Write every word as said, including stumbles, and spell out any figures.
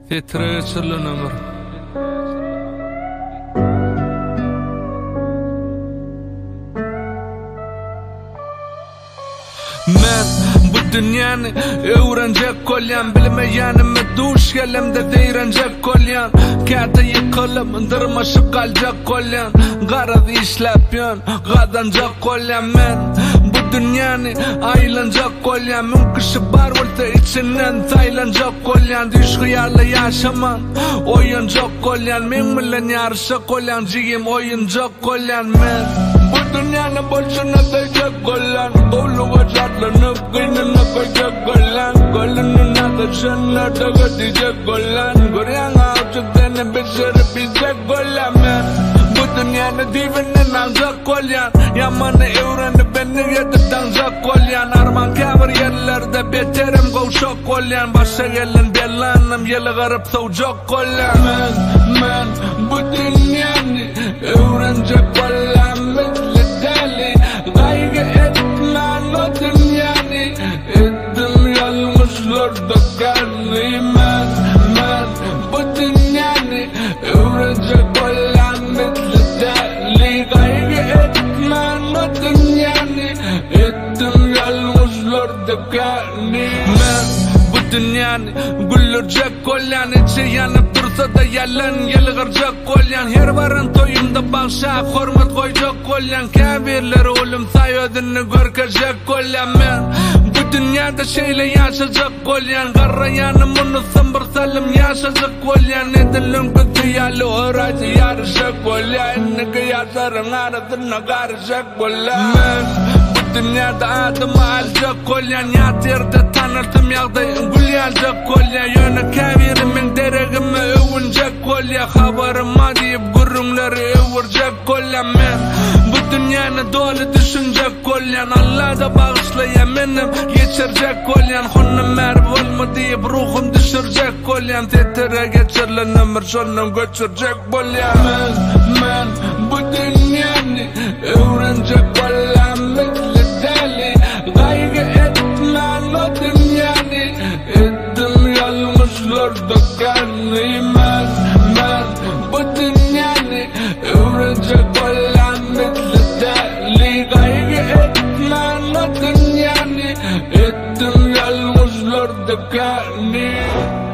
Titre ömür. Men bu dünyanı öğrenecek kolyan, bilmeyenimi duş gelimde deyrenecek kolyan. Kata yıkılıp dırmaşı kalacak kolyan, garad işlep yan kadancak kolyan. Men bu dünyanı aylanacak kolyan, mümküşü bar olta içinden taylanacak kolyan. Düş hıyarla yaşaman oyuncak kolyan, men bilen yarışa kolyan, cigim oyuncak kolyan. Men bu dünyanın boşuna dayacak kolyan, doluğa çatlanıp kıynına koyacak kolyan. Kolunun ateşinlerde götecek kolyan, görüyen avcıklarını becerip bizecek kolyan. Men bu dünyanın divinden alacak kolyan, yamanı evrenip beni yedip tanacak kolyan. Arman kabir yerlerde beterim kovşak kolyan, başa gelen belanım yeli garip savcak kolyan. Men, men bu dünyanı öğrenecek kolyan, mitli deli gaygı etmen o dünyanı, ettim yalmışlarda karni. Men, men bu dünyanı öğrenecek kolyan, mitli deli gaygı etmen o dünyanı, ettim yalmışlarda karni. Men bu dünyanı güldürecek kolyan, içi yanıp dursa da yalan yılgıracak kolyan. Her varın toyunda bağışa hormat koyacak kolyan, kabirleri ölüm sayödünü görkecek kolyan. Men bu dünyada şeyle yaşayacak kolyan, garrayanım onu sambır salim yaşayacak kolyan. Edilin kötü yalı öğraycı yarışacak kolyan, nege yaşarın aradına karışacak kolyan. Men bu dünyada adımı alacak kolyan, yatırda tanırtım yağdayın gül yalacak kolyan. Yöne kabirimin deregimi övünecek kolyan, haberima deyip gurrunları övürcek kolyan. Men bu dünyanı dolu düşünecek kolyan, Allah da bağışlayan benim geçirecek kolyan. Honum merv olma deyip ruhum düşürecek kolyan, tetere geçirilen ömür sonum götürecek kolyan. Men, men bu dünyanı öğrenecek kolyan, mitli deli gaygı etmen o dünyanı, ettim yalmışlarda karni. Men, men bu dünyanı öğrenecek kolyan, mitli deli gaygı etmen o dünyanı, ettim yalmışlarda karni.